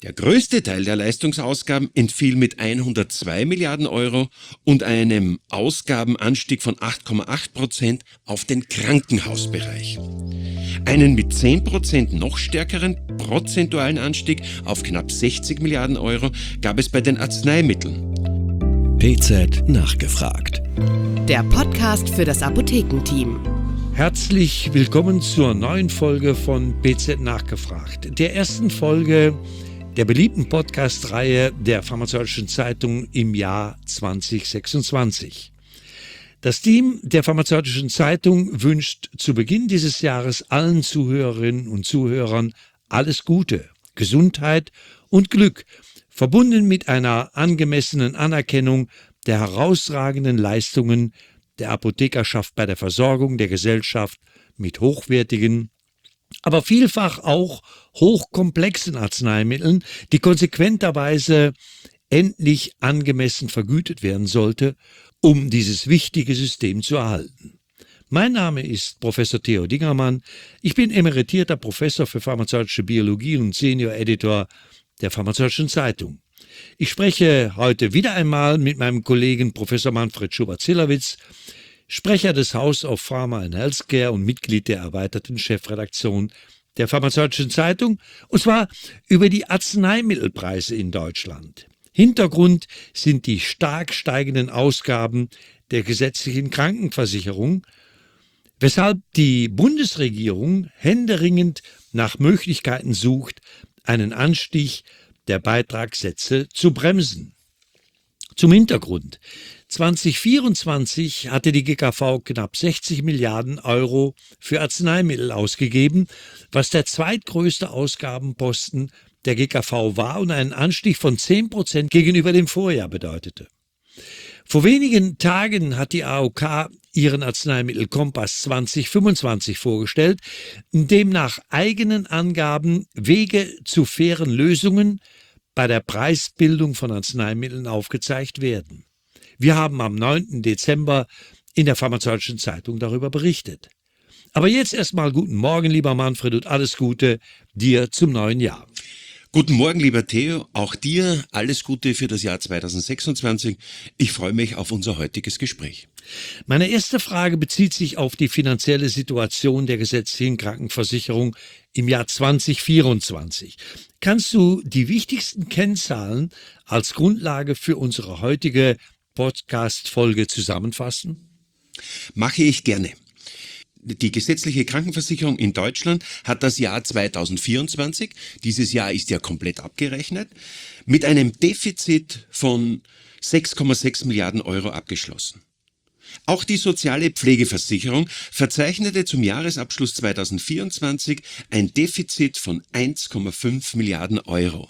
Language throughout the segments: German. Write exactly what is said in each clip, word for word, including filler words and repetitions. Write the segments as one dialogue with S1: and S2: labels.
S1: Der größte Teil der Leistungsausgaben entfiel mit hundertzwei Milliarden Euro und einem Ausgabenanstieg von acht Komma acht Prozent auf den Krankenhausbereich. Einen mit zehn Prozent noch stärkeren prozentualen Anstieg auf knapp sechzig Milliarden Euro gab es bei den Arzneimitteln.
S2: B Z nachgefragt.
S3: Der Podcast für das Apothekenteam.
S4: Herzlich willkommen zur neuen Folge von B Z nachgefragt, der ersten Folge der beliebten Podcast-Reihe der Pharmazeutischen Zeitung im Jahr zwanzig sechsundzwanzig. Das Team der Pharmazeutischen Zeitung wünscht zu Beginn dieses Jahres allen Zuhörerinnen und Zuhörern alles Gute, Gesundheit und Glück, verbunden mit einer angemessenen Anerkennung der herausragenden Leistungen der Apothekerschaft bei der Versorgung der Gesellschaft mit hochwertigen, aber vielfach auch hochkomplexen Arzneimitteln, die konsequenterweise endlich angemessen vergütet werden sollte, um dieses wichtige System zu erhalten. Mein Name ist Professor Theo Dingermann. Ich bin emeritierter Professor für pharmazeutische Biologie und Senior Editor der Pharmazeutischen Zeitung. Ich spreche heute wieder einmal mit meinem Kollegen Professor Manfred Schubert-Zillowitz, Sprecher des House of Pharma and Healthcare und Mitglied der erweiterten Chefredaktion der Pharmazeutischen Zeitung, und zwar über die Arzneimittelpreise in Deutschland. Hintergrund sind die stark steigenden Ausgaben der gesetzlichen Krankenversicherung, weshalb die Bundesregierung händeringend nach Möglichkeiten sucht, einen Anstieg der Beitragssätze zu bremsen. Zum Hintergrund: zwanzig vierundzwanzig hatte die G K V knapp sechzig Milliarden Euro für Arzneimittel ausgegeben, was der zweitgrößte Ausgabenposten der G K V war und einen Anstieg von zehn Prozent gegenüber dem Vorjahr bedeutete. Vor wenigen Tagen hat die A O K ihren Arzneimittelkompass zwanzig fünfundzwanzig vorgestellt, in dem nach eigenen Angaben Wege zu fairen Lösungen bei der Preisbildung von Arzneimitteln aufgezeigt werden. Wir haben am neunten Dezember in der Pharmazeutischen Zeitung darüber berichtet. Aber jetzt erstmal guten Morgen, lieber Manfred, und alles Gute dir zum neuen Jahr.
S1: Guten Morgen, lieber Theo, auch dir alles Gute für das Jahr zwanzig sechsundzwanzig. Ich freue mich auf unser heutiges Gespräch.
S4: Meine erste Frage bezieht sich auf die finanzielle Situation der gesetzlichen Krankenversicherung im Jahr zwanzig vierundzwanzig. Kannst du die wichtigsten Kennzahlen als Grundlage für unsere heutige Podcast-Folge zusammenfassen?
S1: Mache ich gerne. Die gesetzliche Krankenversicherung in Deutschland hat das Jahr zwanzig vierundzwanzig, dieses Jahr ist ja komplett abgerechnet, mit einem Defizit von sechs Komma sechs Milliarden Euro abgeschlossen. Auch die soziale Pflegeversicherung verzeichnete zum Jahresabschluss zwanzig vierundzwanzig ein Defizit von eins Komma fünf Milliarden Euro.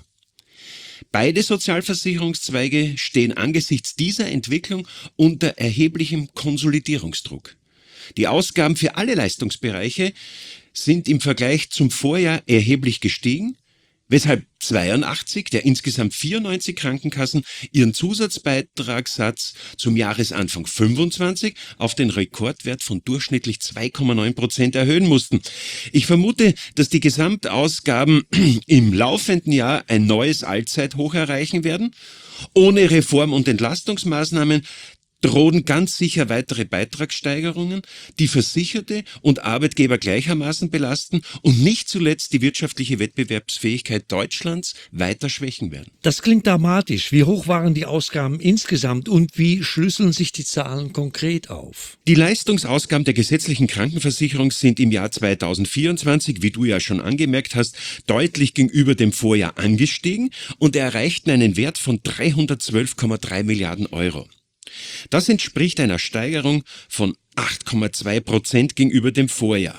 S1: Beide Sozialversicherungszweige stehen angesichts dieser Entwicklung unter erheblichem Konsolidierungsdruck. Die Ausgaben für alle Leistungsbereiche sind im Vergleich zum Vorjahr erheblich gestiegen, weshalb zweiundachtzig der insgesamt vierundneunzig Krankenkassen ihren Zusatzbeitragssatz zum Jahresanfang fünfundzwanzig auf den Rekordwert von durchschnittlich zwei Komma neun Prozent erhöhen mussten. Ich vermute, dass die Gesamtausgaben im laufenden Jahr ein neues Allzeithoch erreichen werden. Ohne Reform- und Entlastungsmaßnahmen drohen ganz sicher weitere Beitragssteigerungen, die Versicherte und Arbeitgeber gleichermaßen belasten und nicht zuletzt die wirtschaftliche Wettbewerbsfähigkeit Deutschlands weiter schwächen werden.
S4: Das klingt dramatisch. Wie hoch waren die Ausgaben insgesamt und wie schlüsseln sich die Zahlen konkret auf?
S1: Die Leistungsausgaben der gesetzlichen Krankenversicherung sind im Jahr zwanzig vierundzwanzig, wie du ja schon angemerkt hast, deutlich gegenüber dem Vorjahr angestiegen und erreichten einen Wert von dreihundertzwölf Komma drei Milliarden Euro. Das entspricht einer Steigerung von acht Komma zwei Prozent gegenüber dem Vorjahr.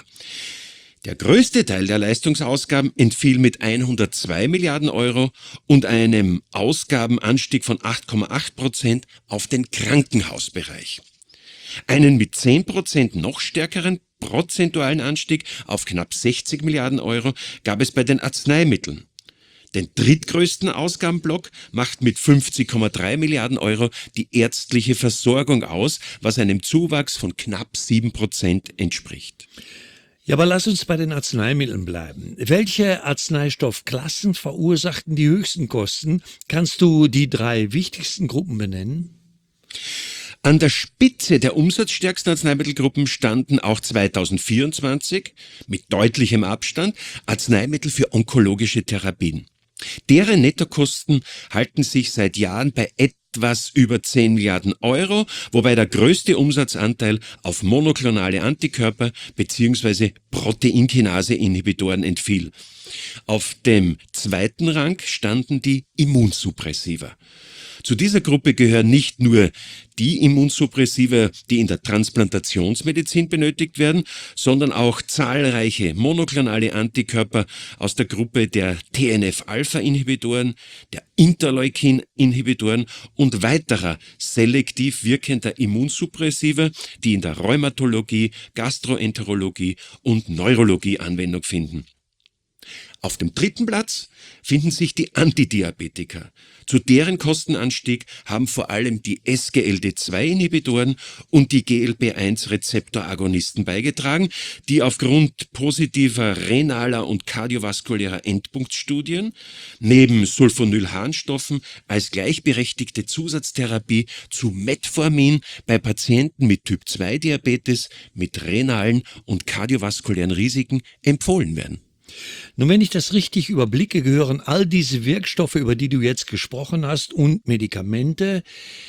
S1: Der größte Teil der Leistungsausgaben entfiel mit hundertzwei Milliarden Euro und einem Ausgabenanstieg von acht Komma acht Prozent auf den Krankenhausbereich. Einen mit zehn Prozent noch stärkeren prozentualen Anstieg auf knapp sechzig Milliarden Euro gab es bei den Arzneimitteln. Den drittgrößten Ausgabenblock macht mit fünfzig Komma drei Milliarden Euro die ärztliche Versorgung aus, was einem Zuwachs von knapp sieben Prozent entspricht.
S4: Ja, aber lass uns bei den Arzneimitteln bleiben. Welche Arzneistoffklassen verursachten die höchsten Kosten? Kannst du die drei wichtigsten Gruppen benennen?
S1: An der Spitze der umsatzstärksten Arzneimittelgruppen standen auch zweitausendvierundzwanzig mit deutlichem Abstand Arzneimittel für onkologische Therapien. Deren Nettokosten halten sich seit Jahren bei etwas über zehn Milliarden Euro, wobei der größte Umsatzanteil auf monoklonale Antikörper bzw. Proteinkinase-Inhibitoren entfiel. Auf dem zweiten Rang standen die Immunsuppressiva. Zu dieser Gruppe gehören nicht nur die Immunsuppressiva, die in der Transplantationsmedizin benötigt werden, sondern auch zahlreiche monoklonale Antikörper aus der Gruppe der T N F-Alpha-Inhibitoren, der Interleukin-Inhibitoren und weiterer selektiv wirkender Immunsuppressiva, die in der Rheumatologie, Gastroenterologie und Neurologie Anwendung finden. Auf dem dritten Platz finden sich die Antidiabetika. Zu deren Kostenanstieg haben vor allem die S G L D zwei Inhibitoren und die G L B eins Rezeptoragonisten beigetragen, die aufgrund positiver renaler und kardiovaskulärer Endpunktstudien neben Sulfonylharnstoffen als gleichberechtigte Zusatztherapie zu Metformin bei Patienten mit Typ zwei Diabetes mit renalen und kardiovaskulären Risiken empfohlen werden.
S4: Nun, wenn ich das richtig überblicke, gehören all diese Wirkstoffe, über die du jetzt gesprochen hast, und Medikamente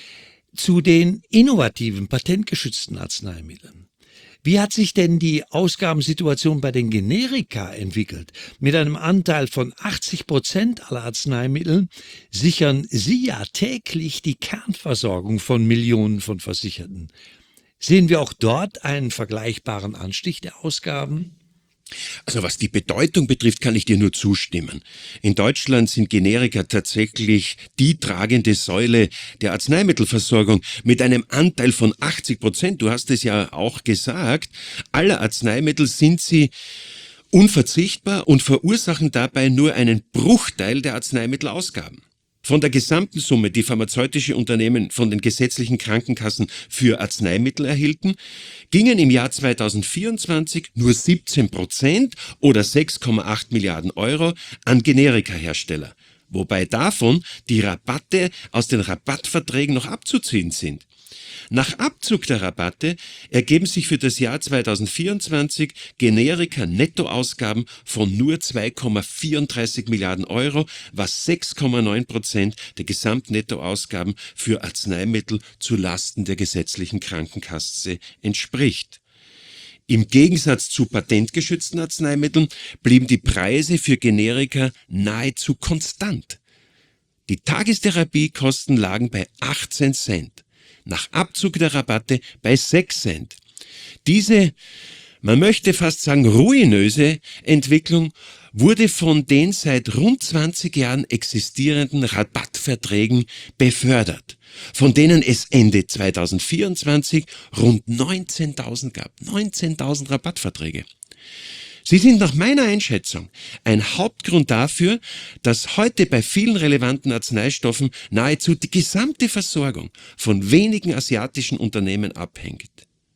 S4: zu den innovativen, patentgeschützten Arzneimitteln. Wie hat sich denn die Ausgabensituation bei den Generika entwickelt? Mit einem Anteil von achtzig Prozent aller Arzneimittel sichern sie ja täglich die Kernversorgung von Millionen von Versicherten. Sehen wir auch dort einen vergleichbaren Anstieg der Ausgaben?
S1: Also was die Bedeutung betrifft, kann ich dir nur zustimmen. In Deutschland sind Generika tatsächlich die tragende Säule der Arzneimittelversorgung mit einem Anteil von achtzig Prozent. Du hast es ja auch gesagt, aller Arzneimittel sind sie unverzichtbar und verursachen dabei nur einen Bruchteil der Arzneimittelausgaben. Von der gesamten Summe, die pharmazeutische Unternehmen von den gesetzlichen Krankenkassen für Arzneimittel erhielten, gingen im Jahr zweitausendvierundzwanzig nur siebzehn Prozent oder sechs Komma acht Milliarden Euro an Generikahersteller, wobei davon die Rabatte aus den Rabattverträgen noch abzuziehen sind. Nach Abzug der Rabatte ergeben sich für das Jahr zweitausendvierundzwanzig Generika-Nettoausgaben von nur zwei Komma vierunddreißig Milliarden Euro, was sechs Komma neun Prozent der Gesamtnettoausgaben für Arzneimittel zu Lasten der gesetzlichen Krankenkasse entspricht. Im Gegensatz zu patentgeschützten Arzneimitteln blieben die Preise für Generika nahezu konstant. Die Tagestherapiekosten lagen bei achtzehn Cent. Nach Abzug der Rabatte bei sechs Cent. Diese, man möchte fast sagen, ruinöse Entwicklung wurde von den seit rund zwanzig Jahren existierenden Rabattverträgen befördert, von denen es Ende zweitausendvierundzwanzig rund neunzehntausend gab. neunzehntausend Rabattverträge. Sie sind nach meiner Einschätzung ein Hauptgrund dafür, dass heute bei vielen relevanten Arzneistoffen nahezu die gesamte Versorgung von wenigen asiatischen Unternehmen abhängt.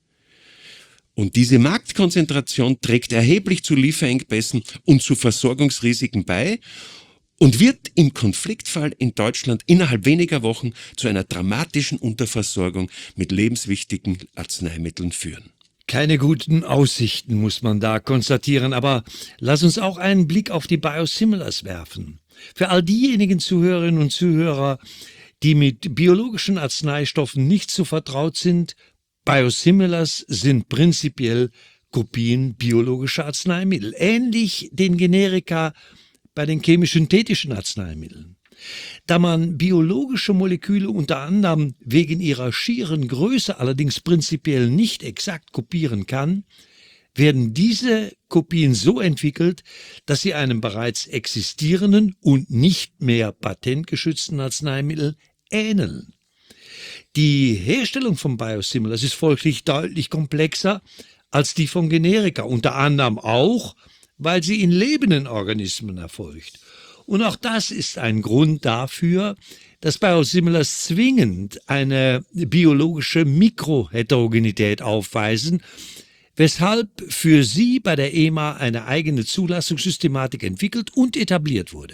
S1: Und diese Marktkonzentration trägt erheblich zu Lieferengpässen und zu Versorgungsrisiken bei und wird im Konfliktfall in Deutschland innerhalb weniger Wochen zu einer dramatischen Unterversorgung mit lebenswichtigen Arzneimitteln führen.
S4: Keine guten Aussichten, muss man da konstatieren, aber lass uns auch einen Blick auf die Biosimilars werfen. Für all diejenigen Zuhörerinnen und Zuhörer, die mit biologischen Arzneistoffen nicht so vertraut sind, Biosimilars sind prinzipiell Kopien biologischer Arzneimittel, ähnlich den Generika bei den chemisch-synthetischen Arzneimitteln. Da man biologische Moleküle unter anderem wegen ihrer schieren Größe allerdings prinzipiell nicht exakt kopieren kann, werden diese Kopien so entwickelt, dass sie einem bereits existierenden und nicht mehr patentgeschützten Arzneimittel ähneln. Die Herstellung von Biosimilars ist folglich deutlich komplexer als die von Generika, unter anderem auch, weil sie in lebenden Organismen erfolgt. Und auch das ist ein Grund dafür, dass Biosimilars zwingend eine biologische Mikroheterogenität aufweisen, weshalb für sie bei der E M A eine eigene Zulassungssystematik entwickelt und etabliert wurde.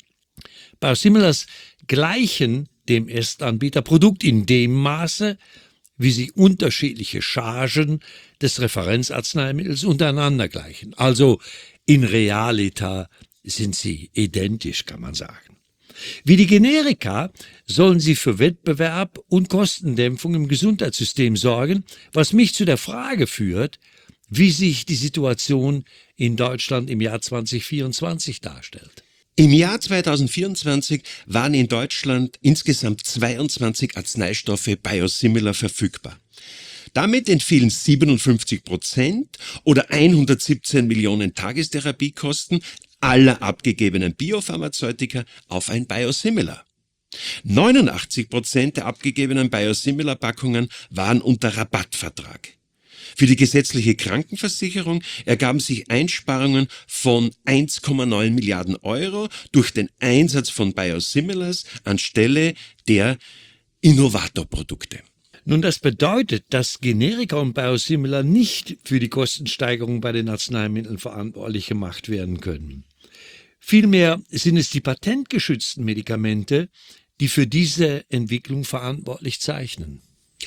S4: Biosimilars gleichen dem Erstanbieterprodukt in dem Maße, wie sie unterschiedliche Chargen des Referenzarzneimittels untereinander gleichen. Also in realita sind sie identisch, kann man sagen. Wie die Generika sollen sie für Wettbewerb und Kostendämpfung im Gesundheitssystem sorgen, was mich zu der Frage führt, wie sich die Situation in Deutschland im Jahr zwanzig vierundzwanzig darstellt.
S1: Im Jahr zweitausendvierundzwanzig waren in Deutschland insgesamt zweiundzwanzig Arzneistoffe Biosimilar verfügbar. Damit entfielen siebenundfünfzig Prozent oder hundertsiebzehn Millionen Tagestherapiekosten aller abgegebenen Biopharmazeutika auf ein Biosimilar. neunundachtzig Prozent der abgegebenen Biosimilar-Packungen waren unter Rabattvertrag. Für die gesetzliche Krankenversicherung ergaben sich Einsparungen von eins Komma neun Milliarden Euro durch den Einsatz von Biosimilars anstelle der Innovatorprodukte.
S4: Nun, das bedeutet, dass Generika und Biosimilar nicht für die Kostensteigerung bei den Arzneimitteln verantwortlich gemacht werden können. Vielmehr sind es die patentgeschützten Medikamente, die für diese Entwicklung verantwortlich zeichnen.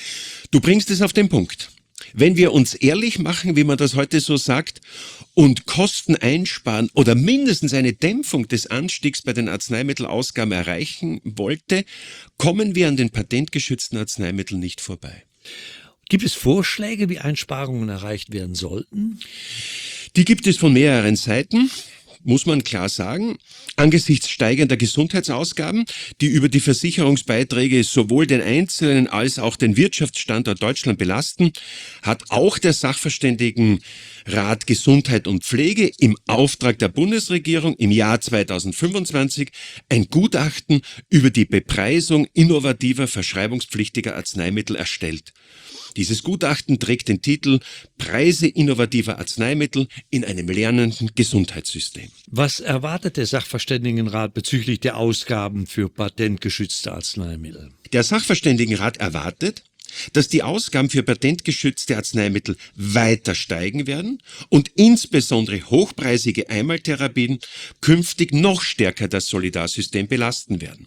S1: Du bringst es auf den Punkt. Wenn wir uns ehrlich machen, wie man das heute so sagt, und Kosten einsparen oder mindestens eine Dämpfung des Anstiegs bei den Arzneimittelausgaben erreichen wollte, kommen wir an den patentgeschützten Arzneimitteln nicht vorbei.
S4: Gibt es Vorschläge, wie Einsparungen erreicht werden sollten?
S1: Die gibt es von mehreren Seiten. Muss man klar sagen, angesichts steigender Gesundheitsausgaben, die über die Versicherungsbeiträge sowohl den Einzelnen als auch den Wirtschaftsstandort Deutschland belasten, hat auch der Sachverständigenrat Gesundheit und Pflege im Auftrag der Bundesregierung im Jahr zweitausendfünfundzwanzig ein Gutachten über die Bepreisung innovativer verschreibungspflichtiger Arzneimittel erstellt. Dieses Gutachten trägt den Titel Preise innovativer Arzneimittel in einem lernenden Gesundheitssystem.
S4: Was erwartet der Sachverständigenrat bezüglich der Ausgaben für patentgeschützte Arzneimittel?
S1: Der Sachverständigenrat erwartet, dass die Ausgaben für patentgeschützte Arzneimittel weiter steigen werden und insbesondere hochpreisige Einmaltherapien künftig noch stärker das Solidarsystem belasten werden.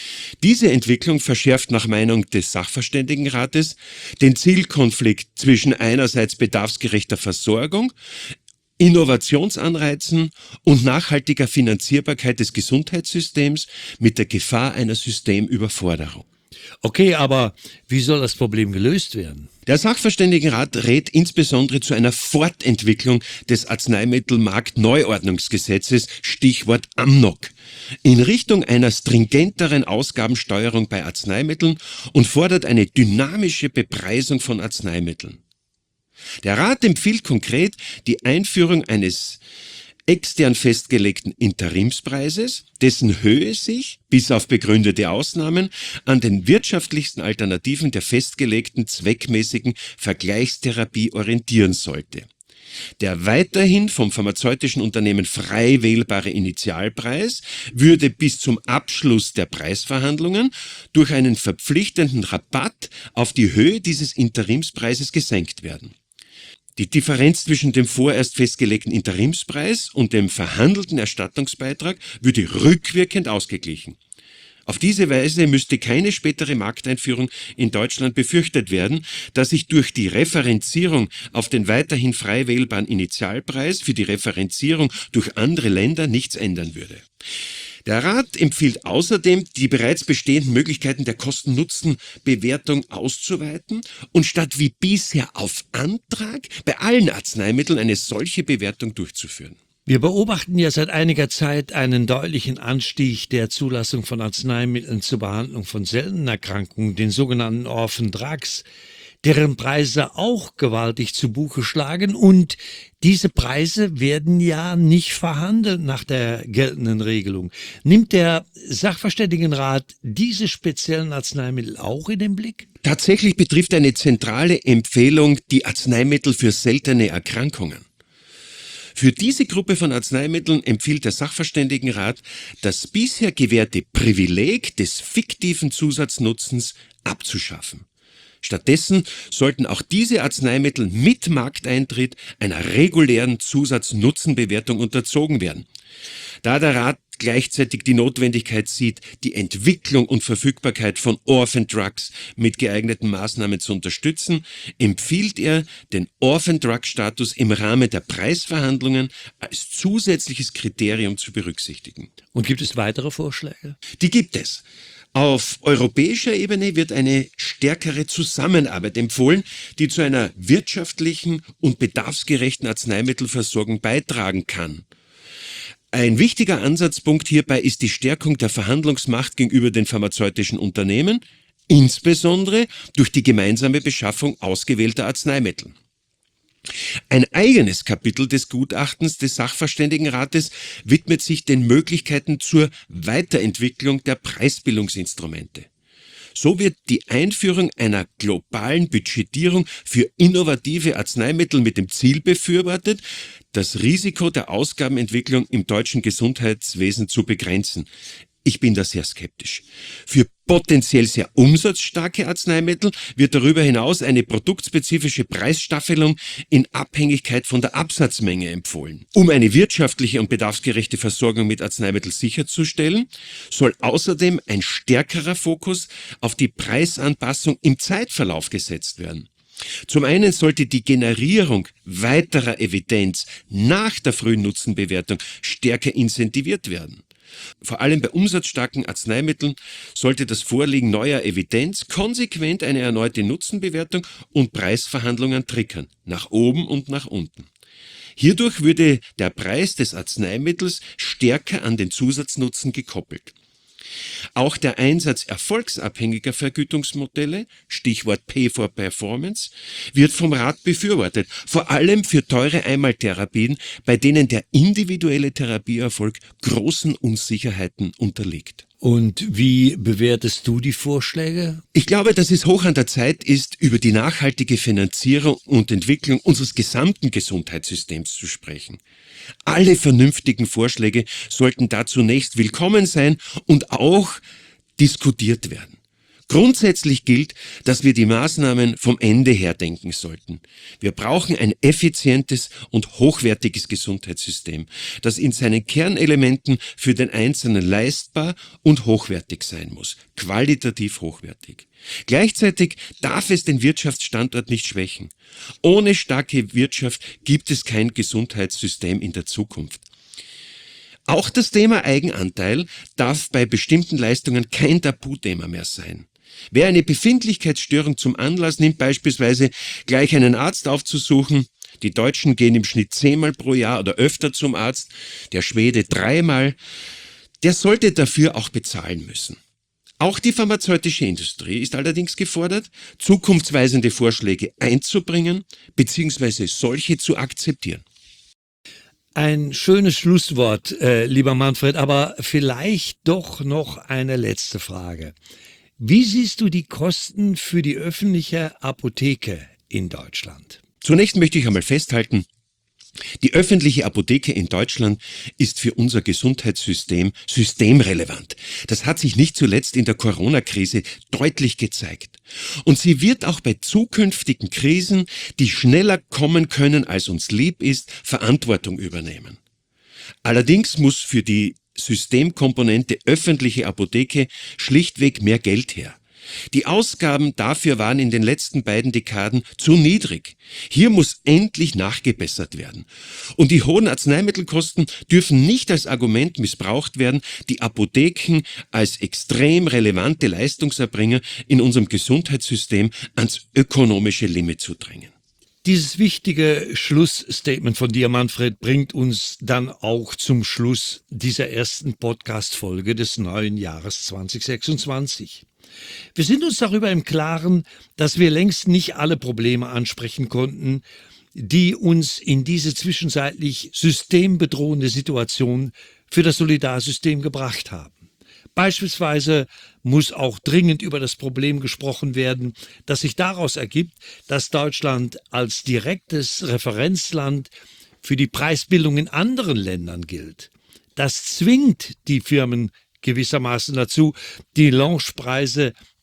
S1: Diese Entwicklung verschärft nach Meinung des Sachverständigenrates den Zielkonflikt zwischen einerseits bedarfsgerechter Versorgung, Innovationsanreizen und nachhaltiger Finanzierbarkeit des Gesundheitssystems mit der Gefahr einer Systemüberforderung.
S4: Okay, aber wie soll das Problem gelöst werden?
S1: Der Sachverständigenrat rät insbesondere zu einer Fortentwicklung des Arzneimittelmarktneuordnungsgesetzes, Stichwort AMNOG, in Richtung einer stringenteren Ausgabensteuerung bei Arzneimitteln und fordert eine dynamische Bepreisung von Arzneimitteln. Der Rat empfiehlt konkret die Einführung eines extern festgelegten Interimspreises, dessen Höhe sich, bis auf begründete Ausnahmen, an den wirtschaftlichsten Alternativen der festgelegten zweckmäßigen Vergleichstherapie orientieren sollte. Der weiterhin vom pharmazeutischen Unternehmen frei wählbare Initialpreis würde bis zum Abschluss der Preisverhandlungen durch einen verpflichtenden Rabatt auf die Höhe dieses Interimspreises gesenkt werden. Die Differenz zwischen dem vorerst festgelegten Interimspreis und dem verhandelten Erstattungsbeitrag würde rückwirkend ausgeglichen. Auf diese Weise müsste keine spätere Markteinführung in Deutschland befürchtet werden, da sich durch die Referenzierung auf den weiterhin frei wählbaren Initialpreis für die Referenzierung durch andere Länder nichts ändern würde. Der Rat empfiehlt außerdem, die bereits bestehenden Möglichkeiten der Kosten-Nutzen-Bewertung auszuweiten und statt wie bisher auf Antrag bei allen Arzneimitteln eine solche Bewertung durchzuführen.
S4: Wir beobachten ja seit einiger Zeit einen deutlichen Anstieg der Zulassung von Arzneimitteln zur Behandlung von seltenen Erkrankungen, den sogenannten Orphan Drugs, deren Preise auch gewaltig zu Buche schlagen, und diese Preise werden ja nicht verhandelt nach der geltenden Regelung. Nimmt der Sachverständigenrat diese speziellen Arzneimittel auch in den Blick?
S1: Tatsächlich betrifft eine zentrale Empfehlung die Arzneimittel für seltene Erkrankungen. Für diese Gruppe von Arzneimitteln empfiehlt der Sachverständigenrat, das bisher gewährte Privileg des fiktiven Zusatznutzens abzuschaffen. Stattdessen sollten auch diese Arzneimittel mit Markteintritt einer regulären Zusatznutzenbewertung unterzogen werden. Da der Rat gleichzeitig die Notwendigkeit sieht, die Entwicklung und Verfügbarkeit von Orphan Drugs mit geeigneten Maßnahmen zu unterstützen, empfiehlt er, den Orphan Drug Status im Rahmen der Preisverhandlungen als zusätzliches Kriterium zu berücksichtigen.
S4: Und gibt es weitere Vorschläge?
S1: Die gibt es. Auf europäischer Ebene wird eine stärkere Zusammenarbeit empfohlen, die zu einer wirtschaftlichen und bedarfsgerechten Arzneimittelversorgung beitragen kann. Ein wichtiger Ansatzpunkt hierbei ist die Stärkung der Verhandlungsmacht gegenüber den pharmazeutischen Unternehmen, insbesondere durch die gemeinsame Beschaffung ausgewählter Arzneimittel. Ein eigenes Kapitel des Gutachtens des Sachverständigenrates widmet sich den Möglichkeiten zur Weiterentwicklung der Preisbildungsinstrumente. So wird die Einführung einer globalen Budgetierung für innovative Arzneimittel mit dem Ziel befürwortet, das Risiko der Ausgabenentwicklung im deutschen Gesundheitswesen zu begrenzen. Ich bin da sehr skeptisch. Für potenziell sehr umsatzstarke Arzneimittel wird darüber hinaus eine produktspezifische Preisstaffelung in Abhängigkeit von der Absatzmenge empfohlen. Um eine wirtschaftliche und bedarfsgerechte Versorgung mit Arzneimitteln sicherzustellen, soll außerdem ein stärkerer Fokus auf die Preisanpassung im Zeitverlauf gesetzt werden. Zum einen sollte die Generierung weiterer Evidenz nach der frühen Nutzenbewertung stärker incentiviert werden. Vor allem bei umsatzstarken Arzneimitteln sollte das Vorliegen neuer Evidenz konsequent eine erneute Nutzenbewertung und Preisverhandlungen triggern, nach oben und nach unten. Hierdurch würde der Preis des Arzneimittels stärker an den Zusatznutzen gekoppelt. Auch der Einsatz erfolgsabhängiger Vergütungsmodelle, Stichwort Pay for Performance, wird vom Rat befürwortet, vor allem für teure Einmaltherapien, bei denen der individuelle Therapieerfolg großen Unsicherheiten unterliegt.
S4: Und wie bewertest du die Vorschläge?
S1: Ich glaube, dass es hoch an der Zeit ist, über die nachhaltige Finanzierung und Entwicklung unseres gesamten Gesundheitssystems zu sprechen. Alle vernünftigen Vorschläge sollten da zunächst willkommen sein und auch diskutiert werden. Grundsätzlich gilt, dass wir die Maßnahmen vom Ende her denken sollten. Wir brauchen ein effizientes und hochwertiges Gesundheitssystem, das in seinen Kernelementen für den Einzelnen leistbar und hochwertig sein muss, qualitativ hochwertig. Gleichzeitig darf es den Wirtschaftsstandort nicht schwächen. Ohne starke Wirtschaft gibt es kein Gesundheitssystem in der Zukunft. Auch das Thema Eigenanteil darf bei bestimmten Leistungen kein Tabuthema mehr sein. Wer eine Befindlichkeitsstörung zum Anlass nimmt, beispielsweise gleich einen Arzt aufzusuchen, die Deutschen gehen im Schnitt zehnmal pro Jahr oder öfter zum Arzt, der Schwede dreimal, der sollte dafür auch bezahlen müssen. Auch die pharmazeutische Industrie ist allerdings gefordert, zukunftsweisende Vorschläge einzubringen bzw. solche zu akzeptieren.
S4: Ein schönes Schlusswort, äh, lieber Manfred, aber vielleicht doch noch eine letzte Frage. Wie siehst du die Kosten für die öffentliche Apotheke in Deutschland?
S1: Zunächst möchte ich einmal festhalten, die öffentliche Apotheke in Deutschland ist für unser Gesundheitssystem systemrelevant. Das hat sich nicht zuletzt in der Corona-Krise deutlich gezeigt. Und sie wird auch bei zukünftigen Krisen, die schneller kommen können, als uns lieb ist, Verantwortung übernehmen. Allerdings muss für die Systemkomponente öffentliche Apotheke schlichtweg mehr Geld her. Die Ausgaben dafür waren in den letzten beiden Dekaden zu niedrig. Hier muss endlich nachgebessert werden. Und die hohen Arzneimittelkosten dürfen nicht als Argument missbraucht werden, die Apotheken als extrem relevante Leistungserbringer in unserem Gesundheitssystem ans ökonomische Limit zu drängen.
S4: Dieses wichtige Schlussstatement von dir, Manfred, bringt uns dann auch zum Schluss dieser ersten Podcast-Folge des neuen Jahres zwanzig sechsundzwanzig. Wir sind uns darüber im Klaren, dass wir längst nicht alle Probleme ansprechen konnten, die uns in diese zwischenzeitlich systembedrohende Situation für das Solidarsystem gebracht haben. Beispielsweise muss auch dringend über das Problem gesprochen werden, das sich daraus ergibt, dass Deutschland als direktes Referenzland für die Preisbildung in anderen Ländern gilt. Das zwingt die Firmen gewissermaßen dazu, die Launchpreise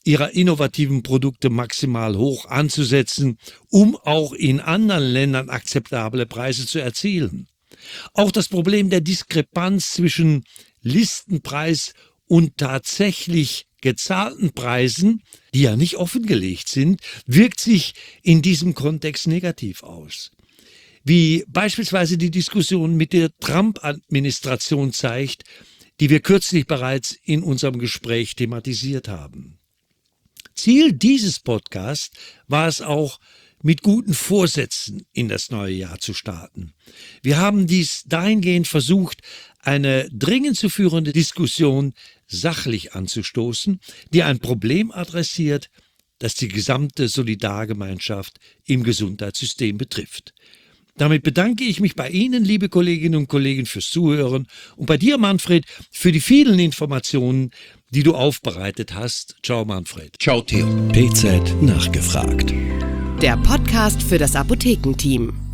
S4: ihrer innovativen Produkte maximal hoch anzusetzen, um auch in anderen Ländern akzeptable Preise zu erzielen. Auch das Problem der Diskrepanz zwischen Listenpreis und tatsächlich gezahlten Preisen, die ja nicht offengelegt sind, wirkt sich in diesem Kontext negativ aus. Wie beispielsweise die Diskussion mit der Trump-Administration zeigt, die wir kürzlich bereits in unserem Gespräch thematisiert haben. Ziel dieses Podcasts war es auch, mit guten Vorsätzen in das neue Jahr zu starten. Wir haben dies dahingehend versucht, eine dringend zu führende Diskussion sachlich anzustoßen, die ein Problem adressiert, das die gesamte Solidargemeinschaft im Gesundheitssystem betrifft. Damit bedanke ich mich bei Ihnen, liebe Kolleginnen und Kollegen, fürs Zuhören und bei dir, Manfred, für die vielen Informationen, die du aufbereitet hast. Ciao, Manfred.
S1: Ciao, Theo.
S2: P Z nachgefragt.
S3: Der Podcast für das Apothekenteam.